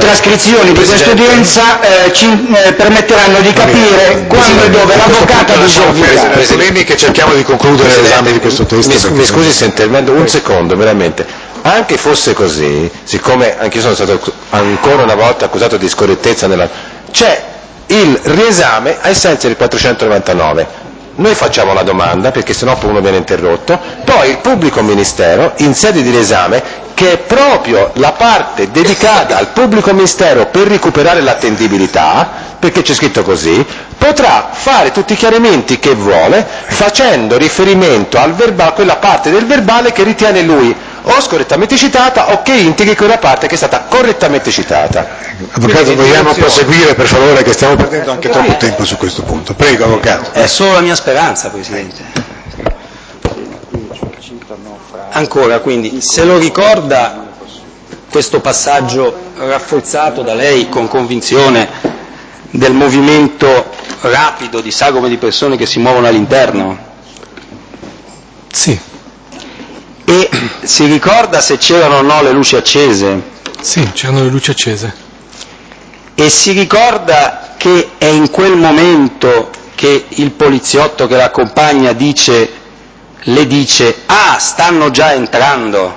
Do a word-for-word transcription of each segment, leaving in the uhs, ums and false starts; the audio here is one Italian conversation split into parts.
trascrizioni di questa udienza eh, ci eh, permetteranno di capire quando e dove l'avvocato ha disertato. Polemiche, cerchiamo di concludere l'esame di questo testo. Mi scusi se intervengo un secondo, veramente. Anche fosse così, siccome anch'io sono stato ancora una volta accusato di scorrettezza nella... c'è il riesame ai sensi del quattrocentonovantanove. Noi facciamo la domanda, perché sennò poi uno viene interrotto, poi il pubblico ministero, in sede di riesame, che è proprio la parte dedicata al pubblico ministero per recuperare l'attendibilità, perché c'è scritto così, potrà fare tutti i chiarimenti che vuole, facendo riferimento al verbale, a quella parte del verbale che ritiene lui o scorrettamente citata o che integri quella parte che è stata correttamente citata. Avvocato, vogliamo proseguire per favore, che stiamo perdendo anche troppo tempo su questo punto. Prego, Avvocato. È solo la mia speranza, Presidente. Ancora, quindi, se lo ricorda questo passaggio rafforzato da lei con convinzione del movimento rapido di sagome di persone che si muovono all'interno? Sì. E si ricorda se c'erano o no le luci accese? Sì, c'erano le luci accese. E si ricorda che è in quel momento che il poliziotto che l'accompagna dice, le dice, ah, stanno già entrando?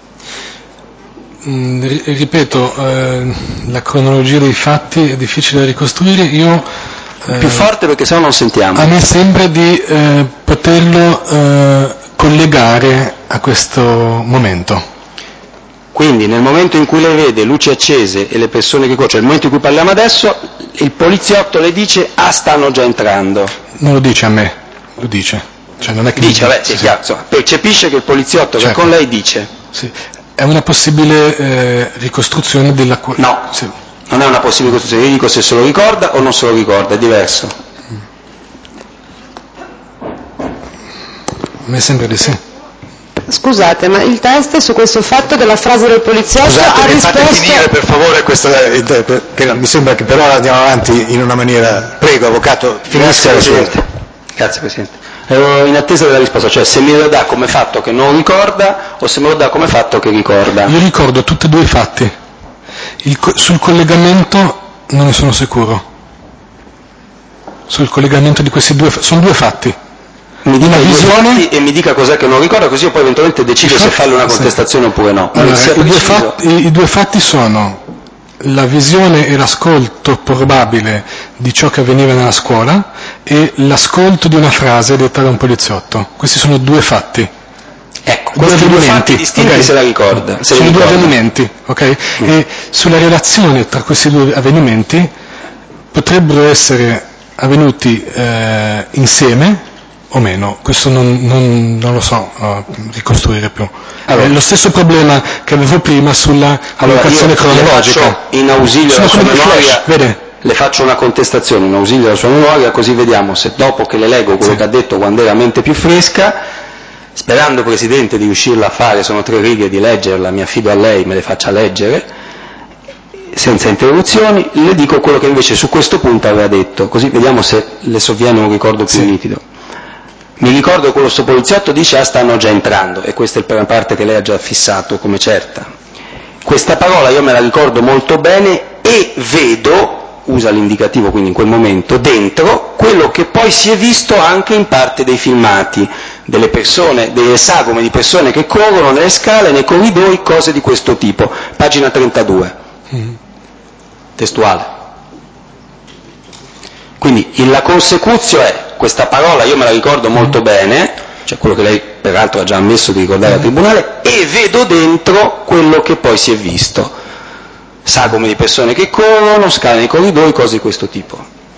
Mm, ripeto, eh, la cronologia dei fatti è difficile da ricostruire. Io eh, più forte perché sennò non sentiamo. A me sembra di eh, poterlo eh, collegare a questo momento. Quindi nel momento in cui lei vede luci accese e le persone che corrono, cioè il momento in cui parliamo adesso, il poliziotto le dice, ah, stanno già entrando. Non lo dice a me, lo dice. Cioè non è che dice, dice, vabbè, sì, sì. Chiaro, insomma, percepisce che il poliziotto certo. che con lei dice. Sì. È una possibile eh, ricostruzione della... No, sì. Non è una possibile ricostruzione, io dico se se lo ricorda o non se lo ricorda, è diverso. A me sembra di sì. Scusate, ma il test su questo fatto della frase del poliziotto Scusate, ha risposto... fate finire per favore questo, che mi sembra che però andiamo avanti in una maniera... Prego, Avvocato, finisca la sua. Grazie Presidente. Ero in attesa della risposta, cioè se me lo dà come fatto che non ricorda o se me lo dà come fatto che ricorda. Io ricordo tutti e due i fatti. Il co- sul collegamento non ne sono sicuro. Sul collegamento di questi due fatti. Sono due fatti. Mi dica i visione e mi dica cos'è che non ricorda, così io poi eventualmente decido se farle una contestazione sì. oppure no. Allora, i, due fatti, i due fatti sono la visione e l'ascolto probabile di ciò che avveniva nella scuola e l'ascolto di una frase detta da un poliziotto. Questi sono due fatti. Ecco, questi due, due fatti distinti okay. se la ricorda. Se sono ricorda. due avvenimenti, ok? Mm. E sulla relazione tra questi due avvenimenti potrebbero essere avvenuti eh, insieme o meno, questo non, non, non lo so uh, ricostruire più. Allora, è lo stesso problema che avevo prima sulla collocazione allora, cronologica. In ausilio della sua memoria, vede? Le faccio una contestazione in ausilio della sua memoria, così vediamo se dopo che le leggo quello sì. che ha detto quando era mente più fresca, sperando Presidente di riuscirla a fare, sono tre righe di leggerla, mi affido a lei, me le faccia leggere, senza interruzioni, le dico quello che invece su questo punto aveva detto, così vediamo se le sovviene un ricordo più sì. nitido. Mi ricordo che quello sto poliziotto dice ah stanno già entrando, e questa è la parte che lei ha già fissato come certa. Questa parola io me la ricordo molto bene e vedo, usa l'indicativo quindi in quel momento, dentro quello che poi si è visto anche in parte dei filmati, delle persone, delle sagome di persone che corrono nelle scale, nei corridoi, cose di questo tipo. Pagina trentadue, mm. testuale. Quindi la consecuzio è, questa parola io me la ricordo molto bene, cioè quello che lei peraltro ha già ammesso di ricordare al Tribunale, e vedo dentro quello che poi si è visto. Sagome di persone che corrono, scale nei corridoi, cose di questo tipo.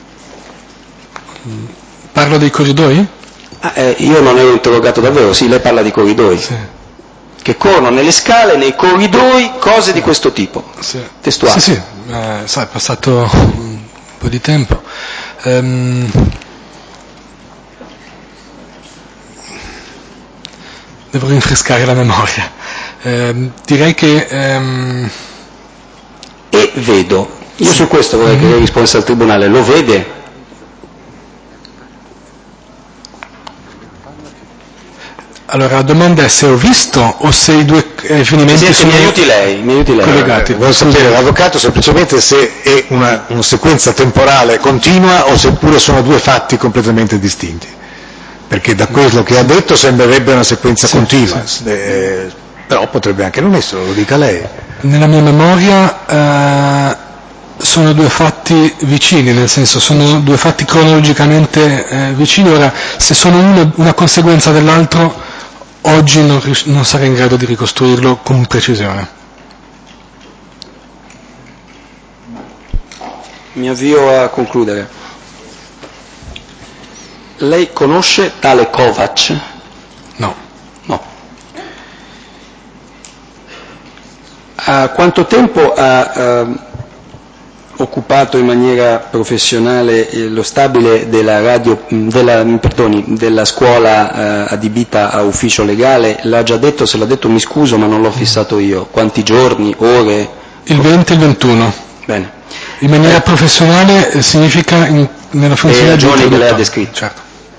Parlo dei corridoi? Ah, eh, io non ero interrogato davvero, sì, lei parla di corridoi. Sì. Che corrono nelle scale, nei corridoi, cose di questo tipo. Sì. Testuale. Sì, sì, eh, sai, è passato un po' di tempo. Um, devo rinfrescare la memoria. Eh, direi che... Um... E vedo. Io sì. su questo vorrei mm-hmm. che lei rispondesse al Tribunale. Lo vede? Allora, la domanda è se ho visto o se i due avvenimenti Presidente, sono mi aiuti lei, mi aiuti lei. collegati. Eh, vuole sapere l'avvocato semplicemente se è una, una sequenza temporale continua o seppure sono due fatti completamente distinti, perché da quello che ha detto sembrerebbe una sequenza Sì, continua, sì. eh, però potrebbe anche non essere, lo dica lei. Nella mia memoria eh, sono due fatti vicini, nel senso sono due fatti cronologicamente eh, vicini. Ora, se sono uno, una conseguenza dell'altro, oggi non, rius- non sarei in grado di ricostruirlo con precisione. Mi avvio a concludere. Lei conosce tale Kovac? No. No. A quanto tempo ha eh, occupato in maniera professionale eh, lo stabile della radio, della, perdoni, della scuola eh, adibita a ufficio legale? L'ha già detto, se l'ha detto mi scuso, ma non l'ho fissato io. Quanti giorni, ore? Il venti e il ventuno. Bene. In maniera Eh, professionale eh, significa in, nella funzione le di ragioni che lei ha traduttore. descritto. Certo.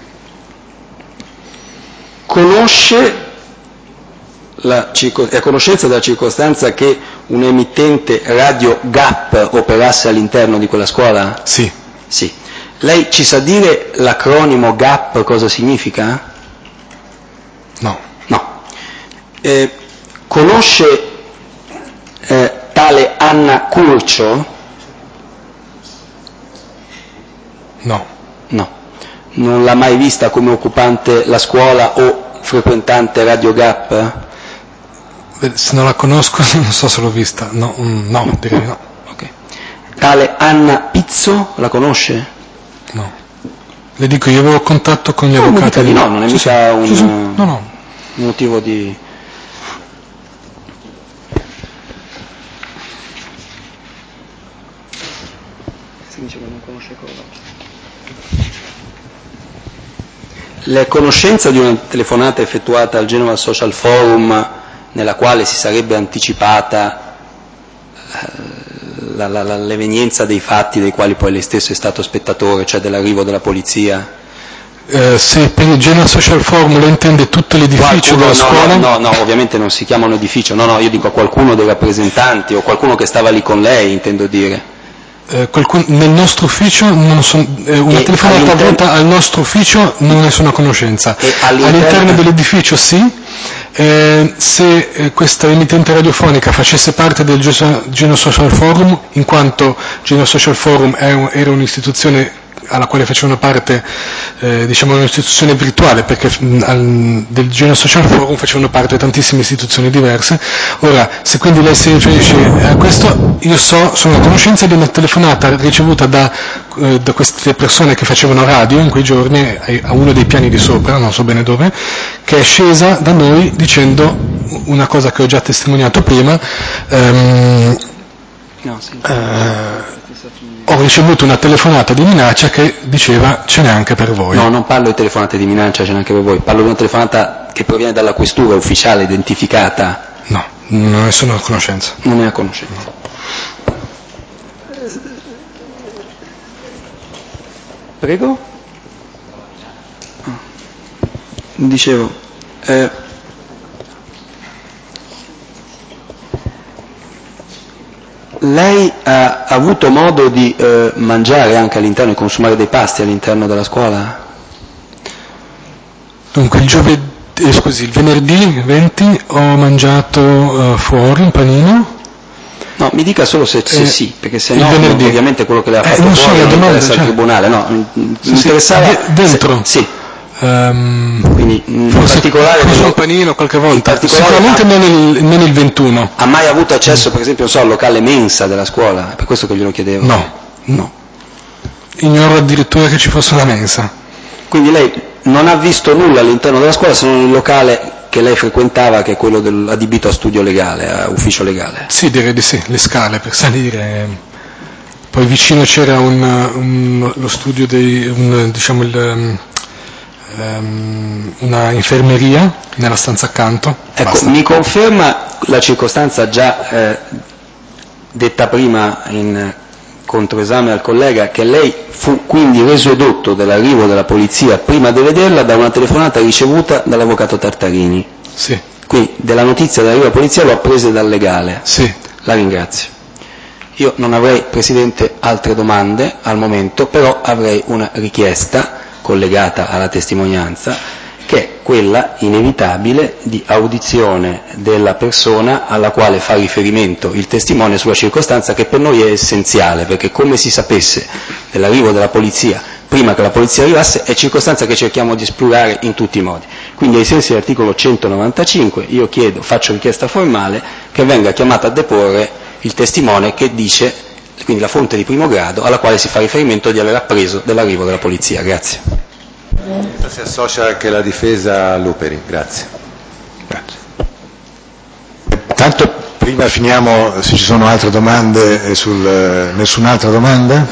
Conosce la, è a conoscenza della circostanza che un emittente radio G A P operasse all'interno di quella scuola? Sì. Sì. Lei ci sa dire l'acronimo G A P cosa significa? No. No. Eh, conosce eh, tale Anna Curcio? No. No. Non l'ha mai vista come occupante la scuola o frequentante Radio G A P? Se non la conosco non so se l'ho vista. No, mm, no, direi no. Okay. Tale Anna Pizzo la conosce? No. Le dico, io avevo contatto con gli no, avvocati. Di no, non è sì, mica sì, un, sì, sì. No, no. un motivo di... Si dice che non conosce Kovac. Le conoscenza di una telefonata effettuata al Genova Social Forum nella quale si sarebbe anticipata la, la, la, l'evenienza dei fatti dei quali poi lei stesso è stato spettatore, cioè dell'arrivo della polizia? Eh, se per il Genova Social Forum lo intende tutto l'edificio Qualcuno, della no, scuola? No, no, no, ovviamente non si chiama un edificio, no, no, io dico a qualcuno dei rappresentanti o qualcuno che stava lì con lei, intendo dire. Eh, qualcun, nel nostro ufficio non son, eh, una E telefonata avvenuta al nostro ufficio non ne sono a conoscenza. E all'interno... all'interno dell'edificio sì. Eh, se eh, questa emittente radiofonica facesse parte del Genova Social Forum, in quanto Genova Social Forum è un, era un'istituzione alla quale facevano parte, eh, diciamo un'istituzione virtuale, perché mh, al, del Genova Social Forum facevano parte tantissime istituzioni diverse. Ora, se quindi lei si riferisce a questo, io so, sono a conoscenza di una telefonata ricevuta da, eh, da queste persone che facevano radio in quei giorni a uno dei piani di sopra, non so bene dove, che è scesa da noi dicendo una cosa che ho già testimoniato prima. ehm, no, sì. eh, ho ricevuto una telefonata di minaccia che diceva ce n'è anche per voi. No, non parlo di telefonate di minaccia, ce n'è anche per voi, parlo di una telefonata che proviene dalla questura ufficiale, identificata. No, non ne sono a conoscenza. Non è a conoscenza. Prego? Dicevo, eh, lei ha avuto modo di eh, mangiare anche all'interno, di consumare dei pasti all'interno della scuola? Dunque il giovedì, eh, scusi, il venerdì venti ho mangiato uh, fuori un panino. No, mi dica solo se, se eh, sì, perché se no venerdì. ovviamente quello che le ha fatto eh, non fuori so, non domanda, interessa cioè, al tribunale, no, mi, mi sì, interessava... Sì, dentro? Se, sì. Um, Quindi in forse, particolare forse nello, un panino qualche volta, ha, sicuramente non il, non il ventuno. Ha mai avuto accesso, per esempio, non so, al locale mensa della scuola? È per questo che glielo chiedevo. No, no. Ignoro addirittura che ci fosse una mensa. Quindi lei non ha visto nulla all'interno della scuola se non il locale che lei frequentava, che è quello del, adibito a studio legale, a ufficio legale? Sì, direi di sì, le scale per salire. Poi vicino c'era un, un, lo studio dei, un, diciamo il, um, una infermeria nella stanza accanto. Ecco, Basta. Mi conferma la circostanza già eh, detta prima in controesame al collega, che lei fu quindi reso edotto dell'arrivo della polizia prima di vederla da una telefonata ricevuta dall'avvocato Tartarini. Sì. Quindi della notizia dell'arrivo della polizia l'ho appresa dal legale. Sì. La ringrazio. Io non avrei, Presidente, altre domande al momento, però avrei una richiesta collegata alla testimonianza, che è quella inevitabile di audizione della persona alla quale fa riferimento il testimone sulla circostanza che per noi è essenziale, perché come si sapesse dell'arrivo della polizia prima che la polizia arrivasse è circostanza che cerchiamo di esplorare in tutti i modi. Quindi ai sensi dell'articolo centonovantacinque io chiedo, faccio richiesta formale che venga chiamato a deporre il testimone che dice, quindi la fonte di primo grado alla quale si fa riferimento di aver appreso dell'arrivo della polizia. Grazie. Si associa anche la difesa Luperi, grazie. Grazie. Tanto prima finiamo, se ci sono altre domande, sul, eh, nessun'altra domanda?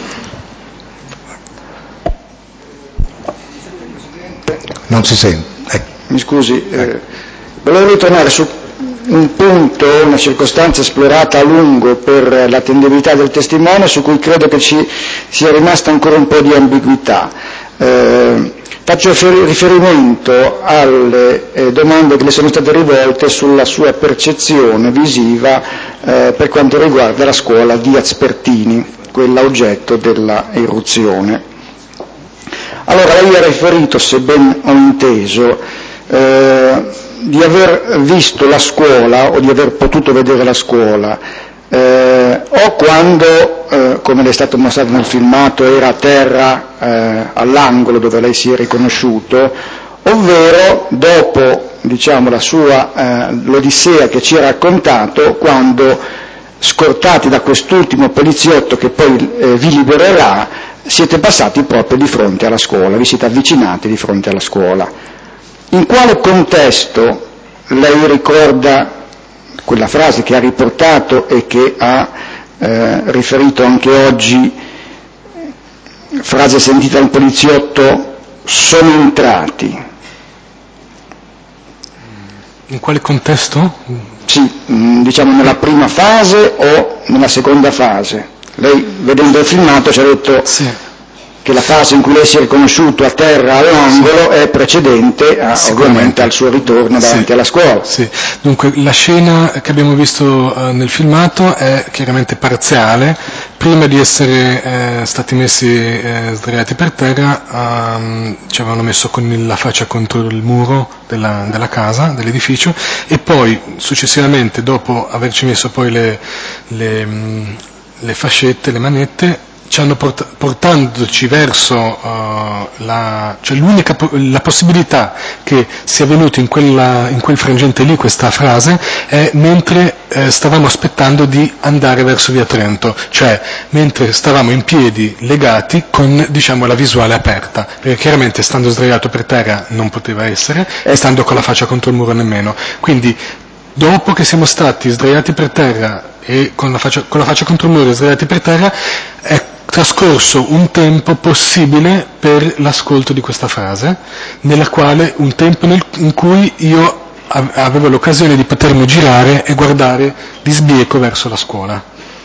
Non si sente. Ecco. Mi scusi, eh, volevo ritornare su un punto, una circostanza esplorata a lungo per l'attendibilità del testimone, su cui credo che ci sia rimasta ancora un po' di ambiguità. Eh, faccio riferimento alle eh, domande che le sono state rivolte sulla sua percezione visiva eh, per quanto riguarda la scuola di Aspertini, quella oggetto della eruzione. Allora, lei ha riferito, se ben ho inteso, eh, di aver visto la scuola o di aver potuto vedere la scuola eh, o quando, eh, come le è stato mostrato nel filmato, era a terra eh, all'angolo dove lei si è riconosciuto, ovvero dopo, diciamo, la sua eh, l'odissea che ci ha raccontato, quando, scortati da quest'ultimo poliziotto che poi eh, vi libererà, siete passati proprio di fronte alla scuola, vi siete avvicinati di fronte alla scuola. In quale contesto lei ricorda quella frase che ha riportato e che ha eh, riferito anche oggi, frase sentita dal poliziotto, sono entrati? In quale contesto? Sì, diciamo nella prima fase o nella seconda fase? Lei, vedendo il filmato, ci ha detto sì. che la fase in cui lei si è riconosciuto a terra all'angolo sì. è precedente a, ovviamente al suo ritorno davanti sì. alla scuola. Sì. Dunque la scena che abbiamo visto uh, nel filmato è chiaramente parziale. Prima di essere eh, stati messi eh, sdraiati per terra um, ci avevano messo con il, la faccia contro il muro della, della casa, dell'edificio, e poi successivamente, dopo averci messo poi le, le, mh, le fascette, le manette, ci hanno port- portandoci verso uh, la, cioè l'unica po- la possibilità che sia venuta in, quella, in quel frangente lì questa frase è mentre eh, stavamo aspettando di andare verso via Trento, cioè mentre stavamo in piedi legati con, diciamo, la visuale aperta, perché chiaramente stando sdraiato per terra non poteva essere e stando con la faccia contro il muro nemmeno. Quindi dopo che siamo stati sdraiati per terra e con la faccia, con la faccia contro il muro sdraiati per terra, è trascorso un tempo possibile per l'ascolto di questa frase, nella quale un tempo nel, in cui io avevo l'occasione di potermi girare e guardare di sbieco verso la scuola.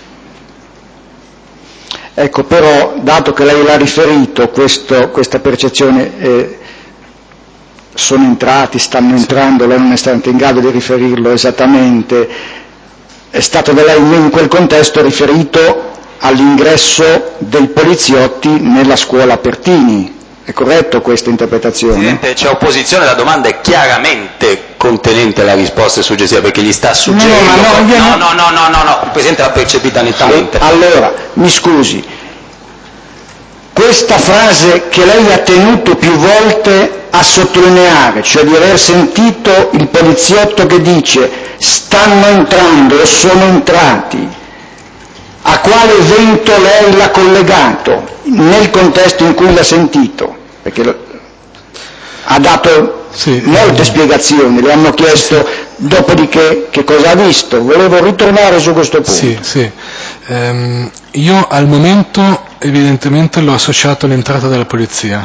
Ecco, però, dato che lei l'ha riferito, questo, questa percezione, eh, sono entrati, stanno entrando, lei non è stato in grado di riferirlo esattamente, è stato da lei in quel contesto riferito all'ingresso dei poliziotti nella scuola Pertini. È corretto questa interpretazione? Presidente, c'è opposizione, la domanda è chiaramente contenente la risposta successiva, perché gli sta suggerendo... No, no, no, no, no, no, no, no, il Presidente l'ha percepita nettamente. Allora, mi scusi, questa frase che lei ha tenuto più volte a sottolineare, cioè di aver sentito il poliziotto che dice stanno entrando o sono entrati, a quale evento lei l'ha collegato nel contesto in cui l'ha sentito? Perché ha dato sì, molte eh, spiegazioni, le hanno chiesto sì. dopodiché che cosa ha visto. Volevo ritornare su questo punto. Sì, sì. Um, io al momento evidentemente l'ho associato all'entrata della polizia,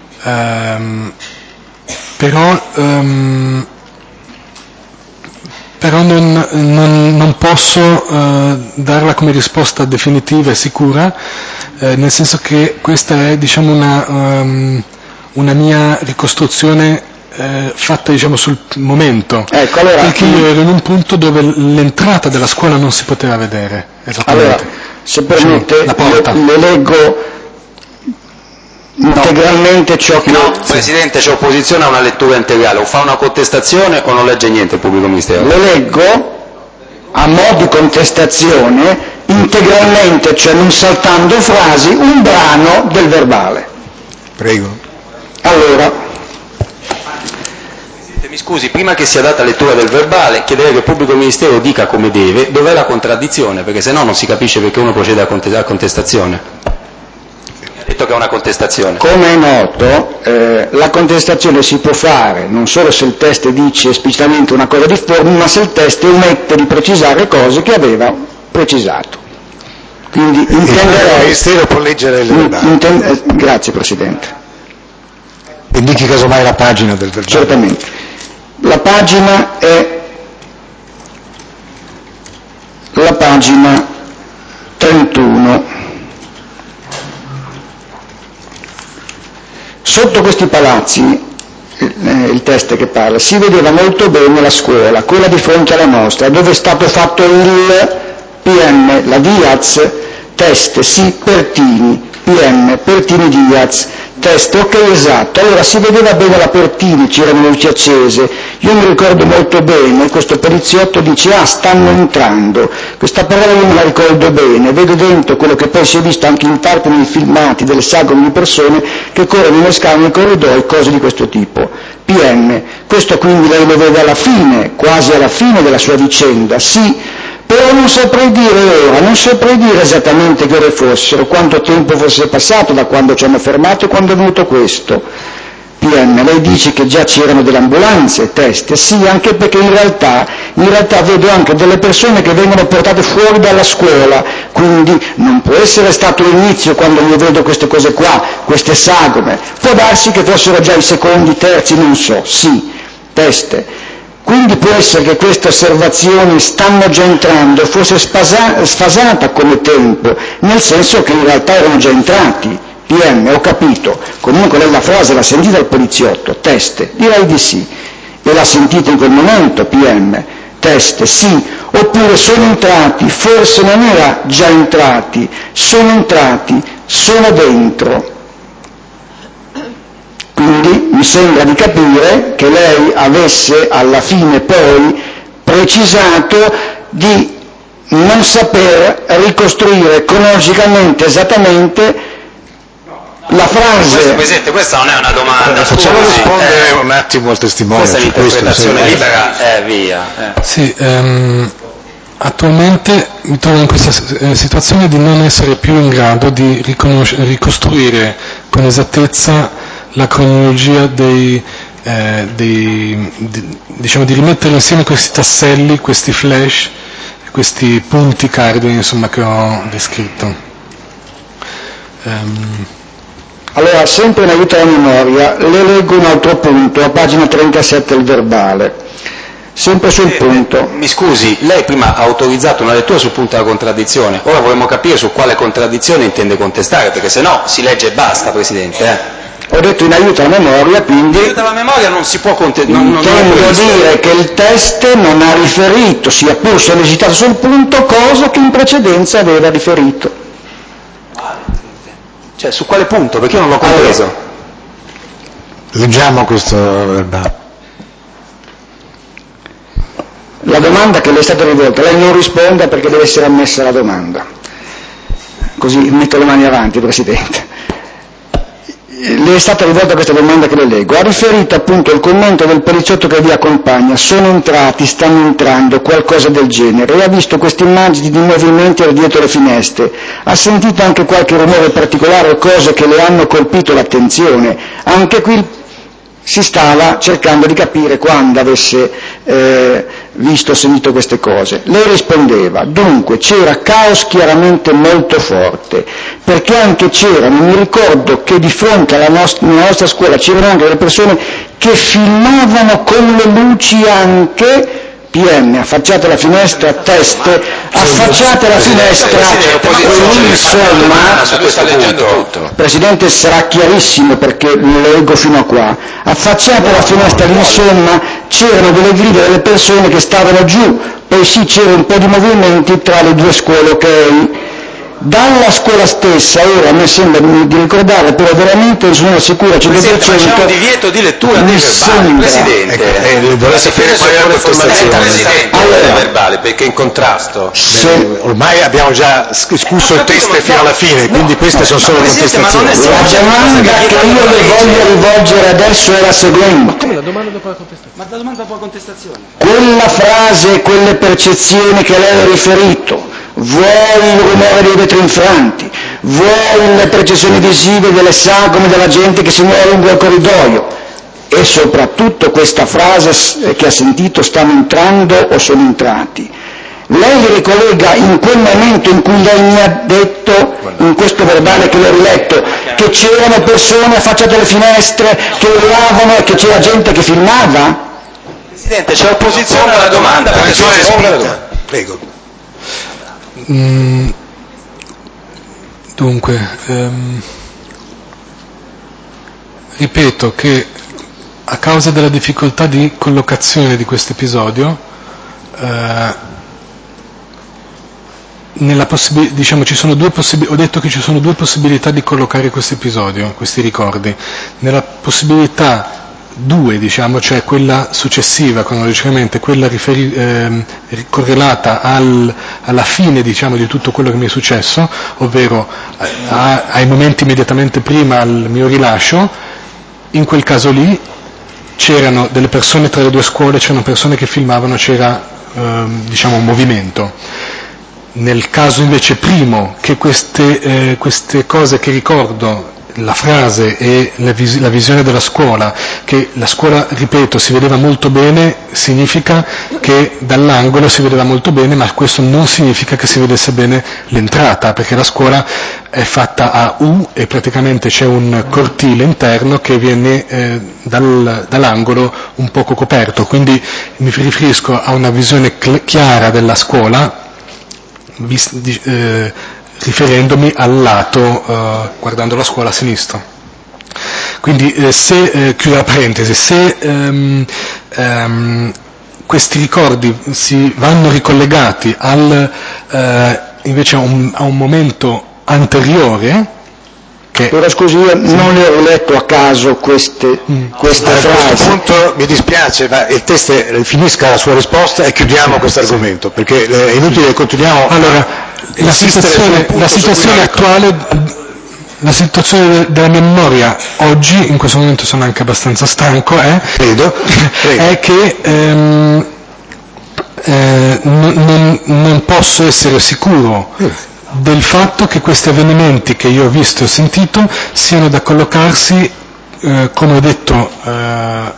um, però um, però non, non, non posso eh, darla come risposta definitiva e sicura, eh, nel senso che questa è, diciamo, una, um, una mia ricostruzione eh, fatta, diciamo, sul momento, ecco, allora, perché io ero in un punto dove l'entrata della scuola non si poteva vedere esattamente. Allora, se permette, la porta. le, le leggo integralmente ciò che... No, Presidente, c'è opposizione a una lettura integrale, o fa una contestazione o non legge niente il pubblico ministero. Le leggo a mo' di contestazione integralmente, cioè non saltando frasi, un brano del verbale. Prego. Allora, Presidente, mi scusi, prima che sia data lettura del verbale, chiederei che il pubblico ministero dica come deve, dov'è la contraddizione, perché se no non si capisce perché uno procede a contestazione. Ha detto che è una contestazione. come è noto, eh, la contestazione si può fare non solo se il test dice esplicitamente una cosa difforme, ma se il test omette di precisare cose che aveva precisato. Quindi intenderei... Il Ministero può leggere il verbale. Inten- eh, grazie Presidente. Indichi casomai la pagina del verbale. Certamente. La pagina è la pagina trentuno. Sotto questi palazzi, eh, il test che parla, si vedeva molto bene la scuola, quella di fronte alla nostra, dove è stato fatto il P M, la Diaz, test, sì, Pertini, P M, Pertini Diaz, test, ok, esatto. Allora si vedeva bene la Pertini, c'erano luci accese, io mi ricordo molto bene, questo poliziotto dice, ah, stanno entrando, questa parola io me la ricordo bene, vedo dentro quello che poi si è visto anche in parte nei filmati delle sagome di persone che corrono in scala nei corridoi, cose di questo tipo. P M, questo quindi lei lo vede alla fine, quasi alla fine della sua vicenda, sì, però non saprei dire ora, non saprei dire esattamente che ore fossero, quanto tempo fosse passato da quando ci hanno fermato e quando è venuto questo. P M, lei dice che già c'erano delle ambulanze, test, sì, anche perché in realtà, in realtà vedo anche delle persone che vengono portate fuori dalla scuola, quindi non può essere stato l'inizio quando io vedo queste cose qua, queste sagome, può darsi che fossero già i secondi, i terzi, non so, sì, test. Quindi può essere che queste osservazioni stanno già entrando, fosse spasa- sfasata come tempo, nel senso che in realtà erano già entrati. P M, ho capito, comunque lei la frase l'ha sentita al poliziotto, test, direi di sì, e l'ha sentita in quel momento, P M, test, sì, oppure sono entrati, forse non era già entrati, sono entrati, sono dentro. Quindi mi sembra di capire che lei avesse alla fine poi precisato di non saper ricostruire cronologicamente esattamente la frase. Questo, Presidente, questa non è una domanda. Facciamo scusi, rispondere eh, un attimo al testimone. Questa è l'interpretazione questo, libera, eh, via. Eh. Sì, ehm, attualmente mi trovo in questa eh, situazione di non essere più in grado di ricostruire con esattezza la cronologia dei, eh, dei di, diciamo di rimettere insieme questi tasselli, questi flash, questi punti cardini, insomma, che ho descritto. Um, Allora, sempre in aiuto alla memoria, le leggo un altro punto, a pagina trentasette del verbale, sempre sul eh, punto. Mi scusi, lei prima ha autorizzato una lettura sul punto della contraddizione, ora vorremmo capire su quale contraddizione intende contestare, perché se no si legge e basta, Presidente. Eh. Ho detto in aiuto alla memoria, quindi... In aiuto alla memoria non si può contestare. Intendo dire che il test non ha riferito, sia pur sollecitato sul punto, cosa che in precedenza aveva riferito. Cioè, su quale punto? Perché io non l'ho compreso. Allora, leggiamo questo verbale. La domanda che le è stata rivolta, lei non risponda perché deve essere ammessa la domanda. Così metto le mani avanti, Presidente. Le è stata rivolta questa domanda che le leggo. Ha riferito appunto il commento del poliziotto che vi accompagna, sono entrati, stanno entrando, qualcosa del genere, e ha visto queste immagini di movimenti dietro le finestre, ha sentito anche qualche rumore particolare o cose che le hanno colpito l'attenzione. Anche qui si stava cercando di capire quando avesse eh, visto o sentito queste cose. Lei rispondeva, dunque c'era caos chiaramente molto forte, perché anche c'erano, mi ricordo che di fronte alla nostra, nella nostra scuola c'erano anche delle persone che filmavano con le luci anche P M, affacciate la finestra, teste, affacciate la finestra, insomma, Presidente sarà chiarissimo perché lo leggo fino a qua, affacciate la finestra, insomma, c'erano delle grida delle persone che stavano giù, poi sì c'era un po' di movimenti tra le due scuole, ok? Dalla scuola stessa, ora mi sembra di ricordare, però veramente sono sicuro cento per cento. Presidente, ma c'è un divieto di lettura dei verbali, Presidente. Eh, eh, vorrei sapere qual è la contestazione. Presidente, allora, verbale, perché è in contrasto. Se, ormai abbiamo già discusso il test fino alla fine, quindi queste sono solo contestazioni. La domanda che io le voglio rivolgere adesso è la seguente. Ma come la domanda dopo la contestazione? Ma la domanda dopo la contestazione? Quella frase, quelle percezioni che lei ha riferito, vuoi il rumore dei vetri infranti, vuoi le percezioni visive delle sagome della gente che si muove lungo il corridoio e soprattutto questa frase che ha sentito stanno entrando o sono entrati. Lei li ricollega in quel momento in cui lei mi ha detto, in questo verbale che l'ho riletto, che c'erano persone affacciate alle finestre, che urlavano e che c'era gente che filmava? Presidente, c'è opposizione alla domanda, perché sono risponde alla domanda. Prego. Mm, dunque, ehm, ripeto che a causa della difficoltà di collocazione di questo episodio, eh, nella possib- diciamo, ci sono due possib- ho detto che ci sono due possibilità di collocare questo episodio, questi ricordi. Nella possibilità due, diciamo, cioè quella successiva cronologicamente, quella riferi- ehm, correlata al, alla fine, diciamo, di tutto quello che mi è successo, ovvero a, ai momenti immediatamente prima al mio rilascio. In quel caso lì c'erano delle persone tra le due scuole, c'erano persone che filmavano, c'era ehm, diciamo un movimento. Nel caso invece primo, che queste, eh, queste cose che ricordo, la frase e la, vis- la visione della scuola, che la scuola, ripeto, si vedeva molto bene, significa che dall'angolo si vedeva molto bene, ma questo non significa che si vedesse bene l'entrata, perché la scuola è fatta a U e praticamente c'è un cortile interno che viene eh, dal, dall'angolo un poco coperto, quindi mi riferisco a una visione cl- chiara della scuola, vis- di, eh, riferendomi al lato, eh, guardando la scuola a sinistra. Quindi eh, se, eh, chiudo la parentesi, se ehm, ehm, questi ricordi si vanno ricollegati al, eh, invece a un, a un momento anteriore, che... Ora scusi, io non le ho letto a caso queste, mm. queste a frasi. A questo punto mi dispiace, ma il test eh, finisca la sua risposta e chiudiamo sì, questo sì. argomento, perché è inutile che continuiamo allora, a la situazione, la situazione attuale... La situazione della mia memoria oggi, in questo momento sono anche abbastanza stanco, eh, Credo. è che ehm, eh, non, non, non posso essere sicuro del fatto che questi avvenimenti che io ho visto e ho sentito siano da collocarsi, eh, come ho detto eh,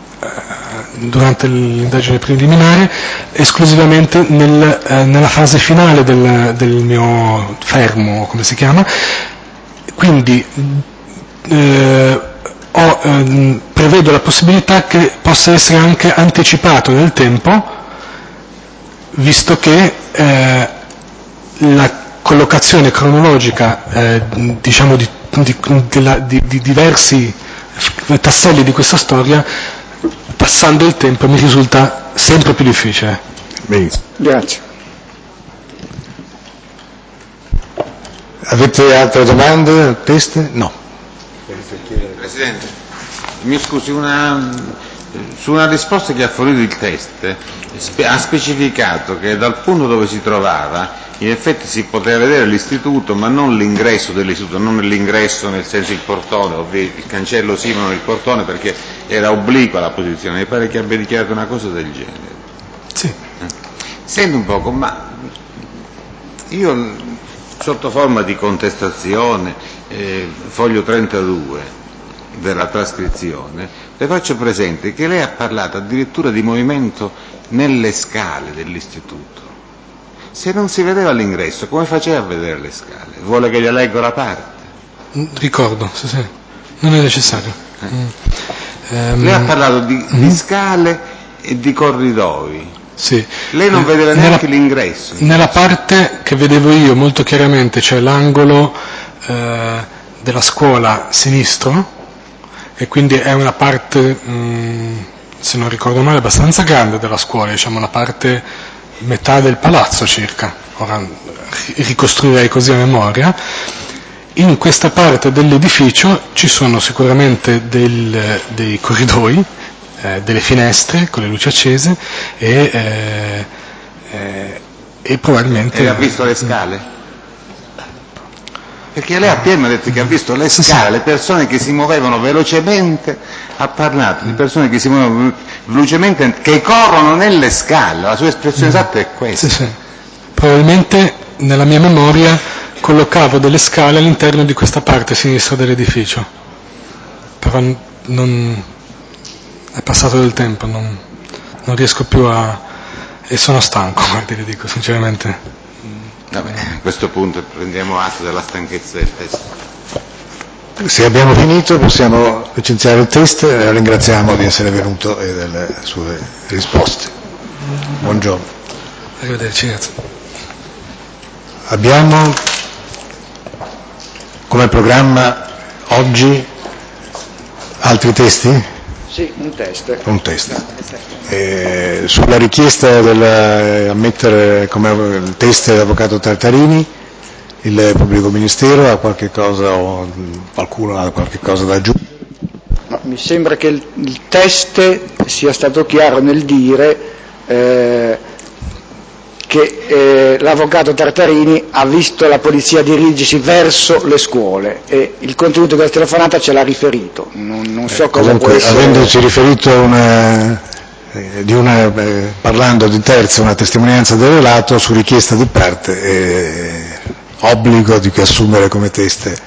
durante l'indagine preliminare, esclusivamente nel, eh, nella fase finale del, del mio fermo, come si chiama. Quindi eh, ho, eh, prevedo la possibilità che possa essere anche anticipato nel tempo, visto che eh, la collocazione cronologica eh, diciamo di, di, della, di, di diversi tasselli di questa storia, passando il tempo, mi risulta sempre più difficile. Benissimo. Grazie. Avete altre domande? Teste? No. Presidente, mi scusi, una, su una risposta che ha fornito il test spe, ha specificato che dal punto dove si trovava in effetti si poteva vedere l'istituto ma non l'ingresso dell'istituto, non l'ingresso nel senso il portone, ovvero il cancello sì ma non il portone, perché era obliqua la posizione. Mi pare che abbia dichiarato una cosa del genere. Sì. Eh. Senti un poco, ma io sotto forma di contestazione, eh, foglio trentadue della trascrizione, le faccio presente che lei ha parlato addirittura di movimento nelle scale dell'istituto. Se non si vedeva l'ingresso, come faceva a vedere le scale? Vuole che gli leggo la parte? Ricordo, sì, sì. Non è necessario. Eh. Mm. Um, lei ha parlato di, mm-hmm. di scale e di corridoi. Sì. Lei non eh, vedeva neanche nella, l'ingresso. Nella parte che vedevo io molto chiaramente c'è l'angolo eh, della scuola sinistro, e quindi è una parte, mh, se non ricordo male, abbastanza grande della scuola, diciamo la parte metà del palazzo circa, ora ricostruirei così a memoria. In questa parte dell'edificio ci sono sicuramente del, dei corridoi, eh, delle finestre con le luci accese e, eh, eh, e probabilmente... E ha visto le scale? Perché lei appena ha detto che ha visto le scale, le persone che si muovevano velocemente, ha parlato di persone che si muovono velocemente, che corrono nelle scale, la sua espressione esatta è questa. Sì, sì. Probabilmente nella mia memoria collocavo delle scale all'interno di questa parte sinistra dell'edificio, però non è passato del tempo, non, non riesco più a... e sono stanco, guardi, le dico sinceramente. Vabbè, a questo punto prendiamo atto della stanchezza del testo. Se abbiamo finito possiamo licenziare il test, e ringraziamo di essere venuto e delle sue risposte. Buongiorno. Arrivederci, grazie. Abbiamo come programma oggi altri testi? Sì, un test. Un test. Eh, sulla richiesta di ammettere come il test dell'avvocato Tartarini, il pubblico ministero ha qualche cosa o qualcuno ha qualche cosa da aggiungere? No, mi sembra che il, il test sia stato chiaro nel dire eh, che eh, l'avvocato Tartarini ha visto la polizia dirigersi verso le scuole e il contenuto della telefonata ce l'ha riferito. Non, non so eh, cosa comunque, può essere... avendoci riferito a una, eh, di una, eh, parlando di terzo, una testimonianza del relato su richiesta di parte, eh, obbligo di assumere come teste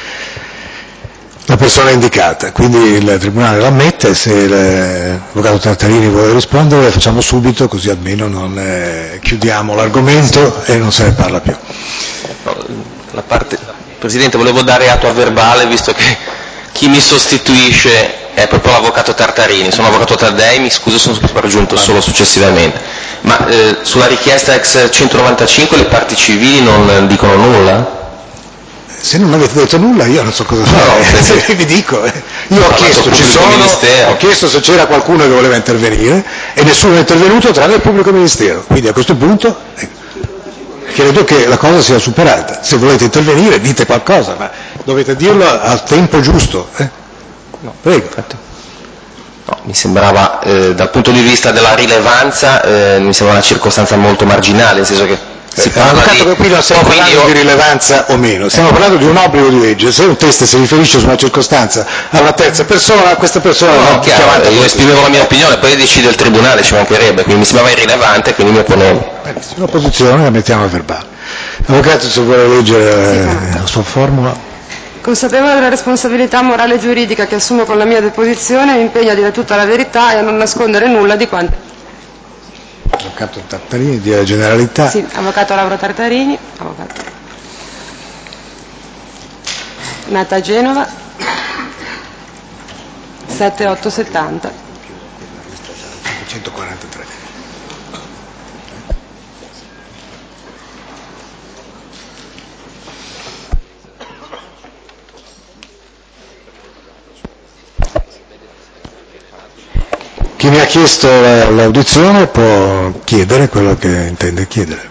la persona indicata, quindi il Tribunale l'ammette. Se l'avvocato Tartarini vuole rispondere, facciamo subito, così almeno non eh, chiudiamo l'argomento e non se ne parla più. La parte... Presidente, volevo dare atto a verbale, visto che chi mi sostituisce è proprio l'avvocato Tartarini. Sono avvocato Taddei, mi scuso, sono raggiunto solo successivamente. Ma eh, sulla richiesta ex centonovantacinque le parti civili non dicono nulla? Se non avete detto nulla io non so cosa fare, no, vi dico. Eh. Io ho chiesto, ci sono, ho chiesto se c'era qualcuno che voleva intervenire e nessuno è intervenuto tranne il pubblico ministero. Quindi a questo punto eh, credo che la cosa sia superata. Se volete intervenire dite qualcosa, ma dovete dirlo al tempo giusto. Eh. No, prego. No, mi sembrava, eh, dal punto di vista della rilevanza, eh, mi sembra una circostanza molto marginale, nel senso che si parla di... che qui non stiamo oh, parlando io... di rilevanza o meno, stiamo eh. parlando di un obbligo di legge. Se un test si riferisce su una circostanza a una terza persona, questa persona no, non chiaro, io esprimevo la mia opinione, poi decide il Tribunale, ci mancherebbe, quindi mi sembrava irrilevante, quindi mi opponevo. Benissimo, l'opposizione la mettiamo a verbale. Avvocato, se vuole leggere sì, la sua formula. Consapevole della responsabilità morale e giuridica che assumo con la mia deposizione, mi impegno a dire tutta la verità e a non nascondere nulla di quanto... Avvocato Tartarini, di Generalità. Sì, avvocato Laura Tartarini, avvocato. Nata a Genova, sette otto settanta. cinquecentoquarantatré. Chi mi ha chiesto l'audizione può chiedere quello che intende chiedere.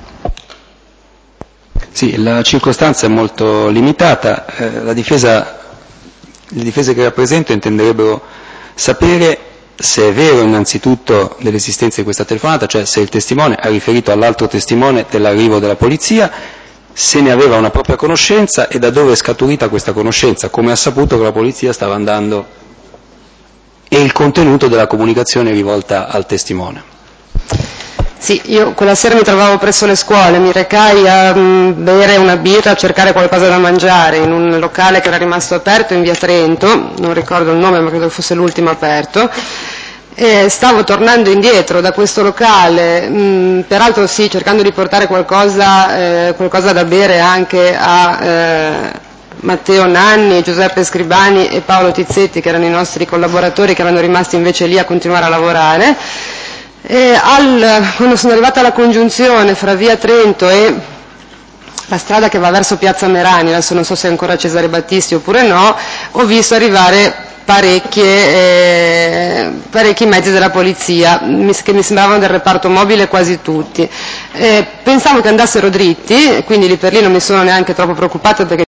Sì, la circostanza è molto limitata. Eh, la difesa, le difese che rappresento intenderebbero sapere se è vero innanzitutto dell'esistenza di questa telefonata, cioè se il testimone ha riferito all'altro testimone dell'arrivo della polizia, se ne aveva una propria conoscenza e da dove è scaturita questa conoscenza, come ha saputo che la polizia stava andando, e il contenuto della comunicazione rivolta al testimone. Sì, io quella sera mi trovavo presso le scuole, mi recai a mh, bere una birra, a cercare qualcosa da mangiare in un locale che era rimasto aperto in via Trento, non ricordo il nome ma credo fosse l'ultimo aperto, e stavo tornando indietro da questo locale, mh, peraltro sì, cercando di portare qualcosa, eh, qualcosa da bere anche a... Eh, Matteo Nanni, Giuseppe Scribani e Paolo Tizzetti, che erano i nostri collaboratori che erano rimasti invece lì a continuare a lavorare. E al, quando sono arrivata alla congiunzione fra via Trento e la strada che va verso Piazza Merani, adesso non so se è ancora Cesare Battisti oppure no, ho visto arrivare parecchie, eh, parecchi mezzi della polizia mi, che mi sembravano del reparto mobile quasi tutti. Eh, pensavo che andassero dritti, quindi lì per lì non mi sono neanche troppo preoccupata perché